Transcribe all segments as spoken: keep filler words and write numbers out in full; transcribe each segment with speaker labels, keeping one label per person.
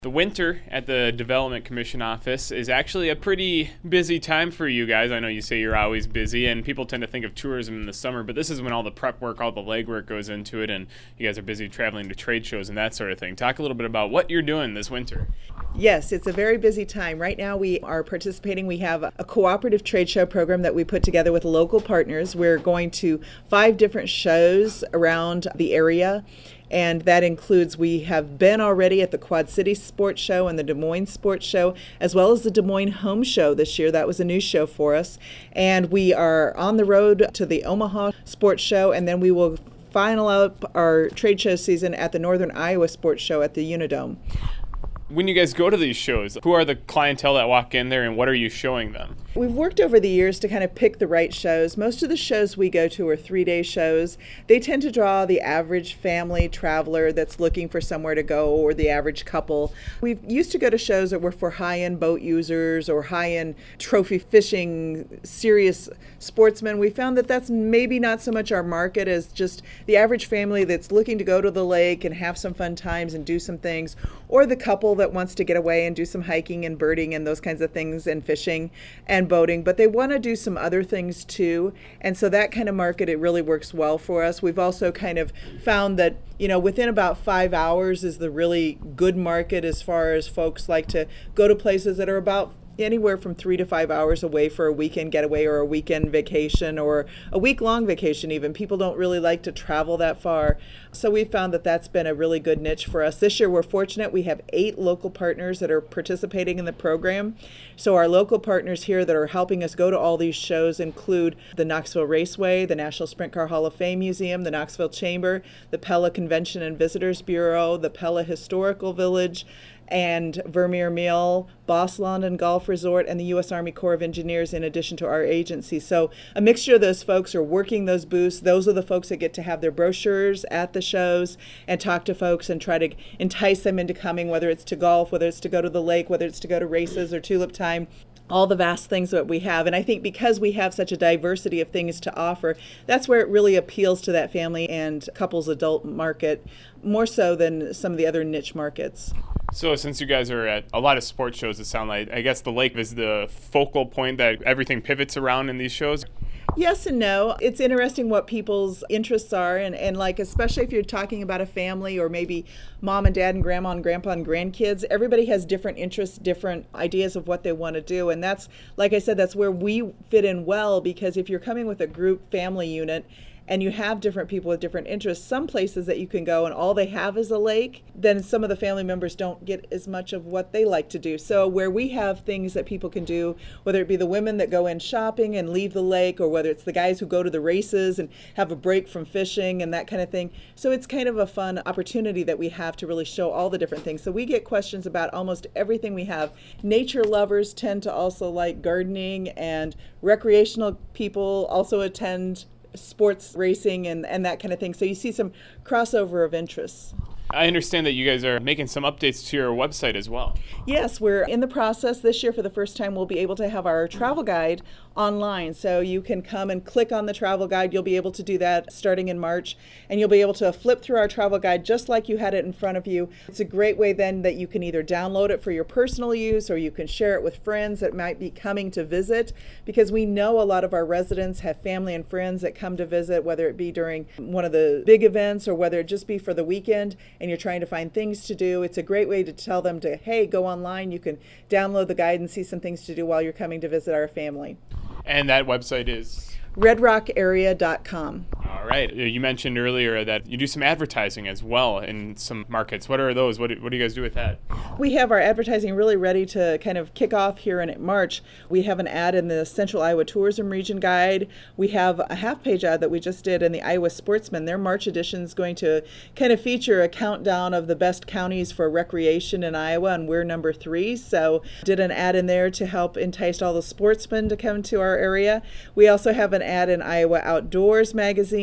Speaker 1: The winter at the Development Commission office is actually a pretty busy time for you guys. I know you say you're always busy, and people tend to think of tourism in the summer, but this is when all the prep work, all the legwork goes into it, and you guys are busy traveling to trade shows and that sort of thing. Talk a little bit about what you're doing this winter.
Speaker 2: Yes, it's a very busy time. Right now we are participating. We have a cooperative trade show program that we put together with local partners. We're going to five different shows around the area. And that includes, we have been already at the Quad City Sports Show and the Des Moines Sports Show, as well as the Des Moines Home Show this year. That was a new show for us. And we are on the road to the Omaha Sports Show, and then we will final up our trade show season at the Northern Iowa Sports Show at the Unidome.
Speaker 1: When you guys go to these shows, who are the clientele that walk in there and what are you showing them?
Speaker 2: We've worked over the years to kind of pick the right shows. Most of the shows we go to are three-day shows. They tend to draw the average family traveler that's looking for somewhere to go, or the average couple. We used to go to shows that were for high-end boat users or high-end trophy fishing, serious sportsmen. We found that that's maybe not so much our market as just the average family that's looking to go to the lake and have some fun times and do some things, or the couple that wants to get away and do some hiking and birding and those kinds of things, and fishing and boating, but they want to do some other things too. And so that kind of market, it really works well for us. We've also kind of found that, you know, within about five hours is the really good market as far as folks like to go to places that are about anywhere from three to five hours away for a weekend getaway or a weekend vacation or a week-long vacation even. People don't really like to travel that far. So we found that that's been a really good niche for us. This year we're fortunate. We have eight local partners that are participating in the program. So our local partners here that are helping us go to all these shows include the Knoxville Raceway, the National Sprint Car Hall of Fame Museum, the Knoxville Chamber, the Pella Convention and Visitors Bureau, the Pella Historical Village, and Vermeer Mill, Boss Lawn and Golf Resort, and the U S Army Corps of Engineers, in addition to our agency. So a mixture of those folks are working those booths. Those are the folks that get to have their brochures at the shows and talk to folks and try to entice them into coming, whether it's to golf, whether it's to go to the lake, whether it's to go to races or tulip time. All the vast things that we have. And I think because we have such a diversity of things to offer, that's where it really appeals to that family and couples adult market more so than some of the other niche markets.
Speaker 1: So since you guys are at a lot of sports shows, it sounds like, I guess the lake is the focal point that everything pivots around in these shows?
Speaker 2: Yes and no. It's interesting what people's interests are, and, and like especially if you're talking about a family or maybe mom and dad and grandma and grandpa and grandkids, everybody has different interests, different ideas of what they want to do. And that's, like I said, that's where we fit in well, because if you're coming with a group family unit and you have different people with different interests, some places that you can go and all they have is a lake, then some of the family members don't get as much of what they like to do. So where we have things that people can do, whether it be the women that go in shopping and leave the lake, or whether it's the guys who go to the races and have a break from fishing and that kind of thing. So it's kind of a fun opportunity that we have to really show all the different things. So we get questions about almost everything we have. Nature lovers tend to also like gardening, and recreational people also attend sports racing and, and that kind of thing. So you see some crossover of interests.
Speaker 1: I understand that you guys are making some updates to your website as well.
Speaker 2: Yes, we're in the process. This year, for the first time, we'll be able to have our travel guide online. So you can come and click on the travel guide. You'll be able to do that starting in March, and you'll be able to flip through our travel guide just like you had it in front of you. It's a great way then that you can either download it for your personal use, or you can share it with friends that might be coming to visit, because we know a lot of our residents have family and friends that come to visit, whether it be during one of the big events or whether it just be for the weekend, and you're trying to find things to do. It's a great way to tell them to, hey, go online. You can download the guide and see some things to do while you're coming to visit our family.
Speaker 1: And that website is?
Speaker 2: red rock area dot com.
Speaker 1: All right. You mentioned earlier that you do some advertising as well in some markets. What are those? What do, what do you guys do with that?
Speaker 2: We have our advertising really ready to kind of kick off here in March. We have an ad in the Central Iowa Tourism Region Guide. We have a half-page ad that we just did in the Iowa Sportsman. Their March edition is going to kind of feature a countdown of the best counties for recreation in Iowa, and we're number three. So did an ad in there to help entice all the sportsmen to come to our area. We also have an ad in Iowa Outdoors magazine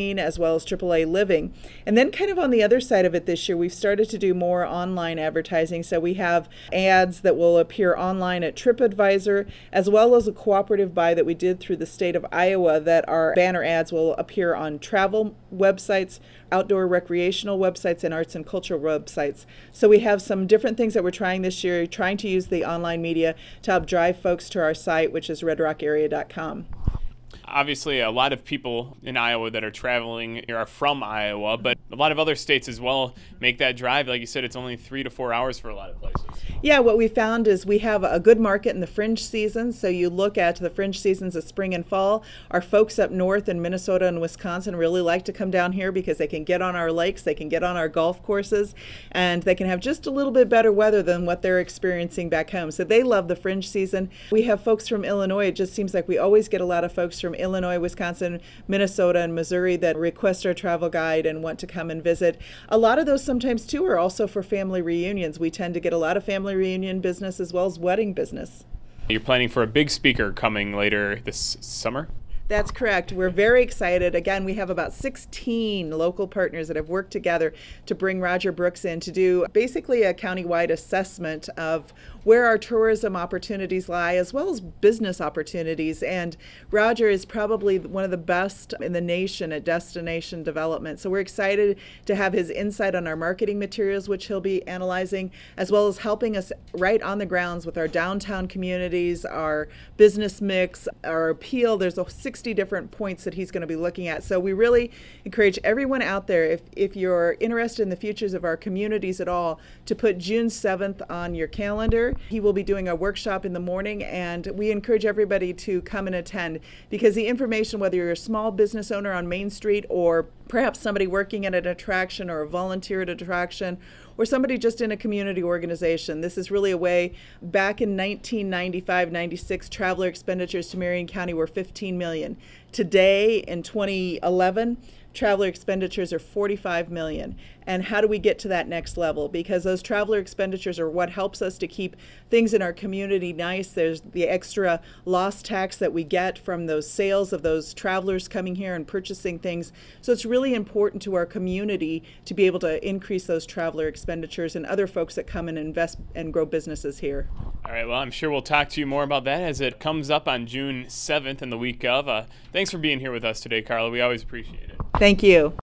Speaker 2: Green as well as triple A Living. And then kind of on the other side of it this year, we've started to do more online advertising. So we have ads that will appear online at TripAdvisor, as well as a cooperative buy that we did through the state of Iowa that our banner ads will appear on travel websites, outdoor recreational websites, and arts and cultural websites. So we have some different things that we're trying this year, trying to use the online media to help drive folks to our site, which is red rock area dot com.
Speaker 1: Obviously, a lot of people in Iowa that are traveling are from Iowa, but a lot of other states as well make that drive. Like you said, it's only three to four hours for a lot of places.
Speaker 2: Yeah, what we found is we have a good market in the fringe seasons. So you look at the fringe seasons of spring and fall. Our folks up north in Minnesota and Wisconsin really like to come down here because they can get on our lakes, they can get on our golf courses, and they can have just a little bit better weather than what they're experiencing back home. So they love the fringe season. We have folks from Illinois. It just seems like we always get a lot of folks from Illinois, Wisconsin, Minnesota, and Missouri that request our travel guide and want to come and visit. A lot of those sometimes too are also for family reunions. We tend to get a lot of family reunion business as well as wedding business.
Speaker 1: You're planning for a big speaker coming later this summer?
Speaker 2: That's correct. We're very excited. Again, we have about sixteen local partners that have worked together to bring Roger Brooks in to do basically a countywide assessment of where our tourism opportunities lie, as well as business opportunities. And Roger is probably one of the best in the nation at destination development. So we're excited to have his insight on our marketing materials, which he'll be analyzing, as well as helping us right on the grounds with our downtown communities, our business mix, our appeal. There's a sixty different points that he's going to be looking at. So we really encourage everyone out there, if, if you're interested in the futures of our communities at all, to put June seventh on your calendar. He will be doing a workshop in the morning, and we encourage everybody to come and attend, because the information, whether you're a small business owner on Main Street or perhaps somebody working at an attraction or a volunteer at an attraction, or somebody just in a community organization. This is really a way. Back in nineteen ninety-five ninety-six, traveler expenditures to Marion County were fifteen million dollars. Today, in twenty eleven, traveler expenditures are forty-five million dollars. And how do we get to that next level? Because those traveler expenditures are what helps us to keep things in our community nice. There's the extra loss tax that we get from those sales of those travelers coming here and purchasing things. So it's really important to our community to be able to increase those traveler expenditures and other folks that come and invest and grow businesses here.
Speaker 1: All right, well, I'm sure we'll talk to you more about that as it comes up on June seventh and the week of. Uh, thanks for being here with us today, Carla. We always appreciate it.
Speaker 2: Thank you.